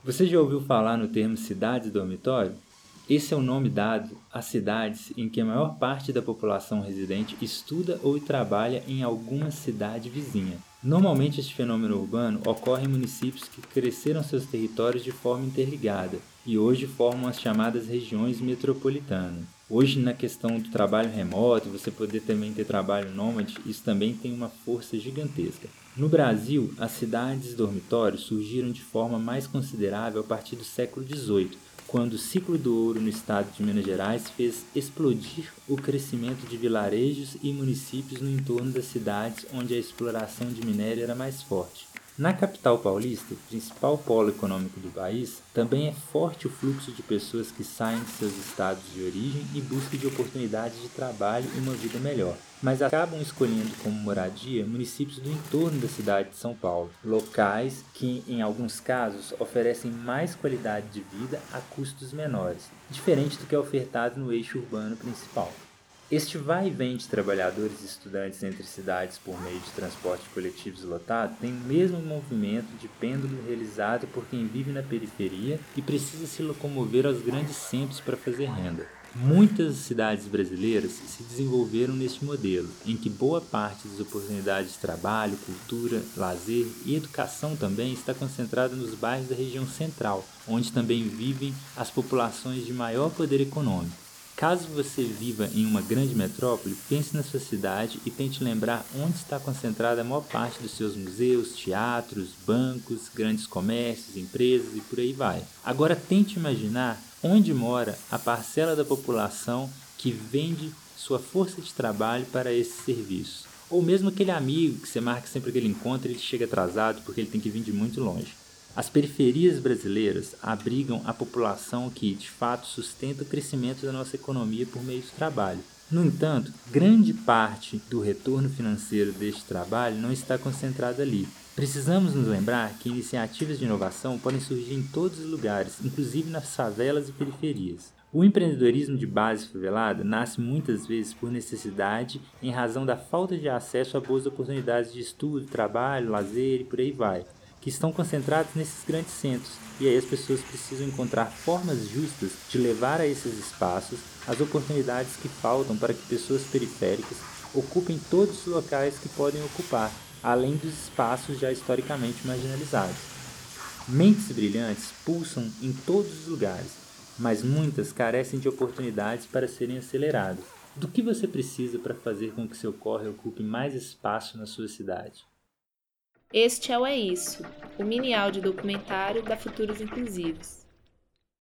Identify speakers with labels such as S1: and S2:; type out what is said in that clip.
S1: Você já ouviu falar no termo cidades dormitório? Esse é o nome dado às cidades em que a maior parte da população residente estuda ou trabalha em alguma cidade vizinha. Normalmente este fenômeno urbano ocorre em municípios que cresceram seus territórios de forma interligada e hoje formam as chamadas regiões metropolitanas. Hoje, na questão do trabalho remoto, você poder também ter trabalho nômade, isso também tem uma força gigantesca. No Brasil, as cidades dormitórios surgiram de forma mais considerável a partir do século XVIII, quando o ciclo do ouro no estado de Minas Gerais fez explodir o crescimento de vilarejos e municípios no entorno das cidades onde a exploração de minério era mais forte. Na capital paulista, principal polo econômico do país, também é forte o fluxo de pessoas que saem de seus estados de origem e buscam de oportunidades de trabalho e uma vida melhor, mas acabam escolhendo como moradia municípios do entorno da cidade de São Paulo, locais que, em alguns casos, oferecem mais qualidade de vida a custos menores, diferente do que é ofertado no eixo urbano principal. Este vai e vem de trabalhadores e estudantes entre cidades por meio de transporte coletivos lotado tem o mesmo movimento de pêndulo realizado por quem vive na periferia e precisa se locomover aos grandes centros para fazer renda. Muitas cidades brasileiras se desenvolveram neste modelo, em que boa parte das oportunidades de trabalho, cultura, lazer e educação também está concentrada nos bairros da região central, onde também vivem as populações de maior poder econômico. Caso você viva em uma grande metrópole, pense na sua cidade e tente lembrar onde está concentrada a maior parte dos seus museus, teatros, bancos, grandes comércios, empresas e por aí vai. Agora tente imaginar onde mora a parcela da população que vende sua força de trabalho para esses serviços. Ou mesmo aquele amigo que você marca sempre aquele encontro e ele chega atrasado porque ele tem que vir de muito longe. As periferias brasileiras abrigam a população que, de fato, sustenta o crescimento da nossa economia por meio do trabalho. No entanto, grande parte do retorno financeiro deste trabalho não está concentrada ali. Precisamos nos lembrar que iniciativas de inovação podem surgir em todos os lugares, inclusive nas favelas e periferias. O empreendedorismo de base favelada nasce muitas vezes por necessidade em razão da falta de acesso a boas oportunidades de estudo, trabalho, lazer e por aí vai, que estão concentrados nesses grandes centros, e aí as pessoas precisam encontrar formas justas de levar a esses espaços as oportunidades que faltam para que pessoas periféricas ocupem todos os locais que podem ocupar, além dos espaços já historicamente marginalizados. Mentes brilhantes pulsam em todos os lugares, mas muitas carecem de oportunidades para serem aceleradas. Do que você precisa para fazer com que seu corre ocupe mais espaço na sua cidade?
S2: Este é o É Isso, o mini áudio documentário da Futuros Inclusivos.